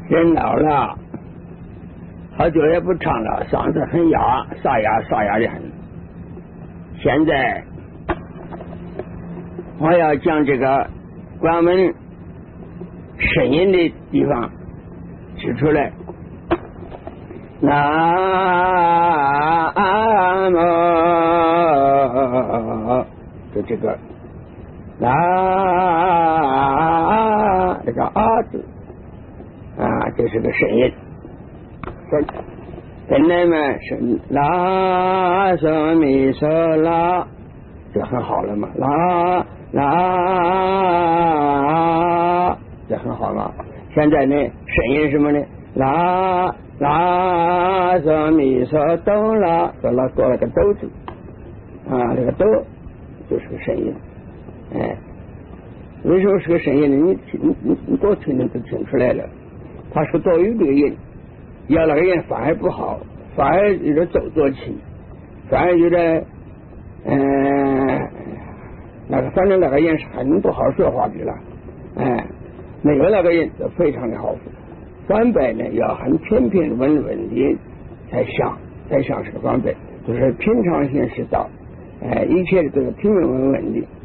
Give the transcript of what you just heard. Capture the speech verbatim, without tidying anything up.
人老了，好久也不唱了，嗓子很哑，沙哑沙哑的很。现在我要将这个关门声音的地方指出来。南无，就这个南这个啊字啊，这是个声音。本本来嘛是拉嗦咪嗦拉，这很好了嘛，拉拉这很好了。现在呢，声音什么呢？拉拉嗦咪嗦哆拉，哆拉多了个哆字啊，这个哆就是个声音。哎，为什么是个声音呢？你听，你你多听你都听出来了。它是多余的音，要那个音反而不好，反而有点走作气，反而有点嗯、呃，那个反正那个音是很不好说话的了。哎，没有那个音就非常的好。反白呢要很平平稳稳的才像，才像是个反白，就是平常心是道，哎，一切都是平平稳稳的。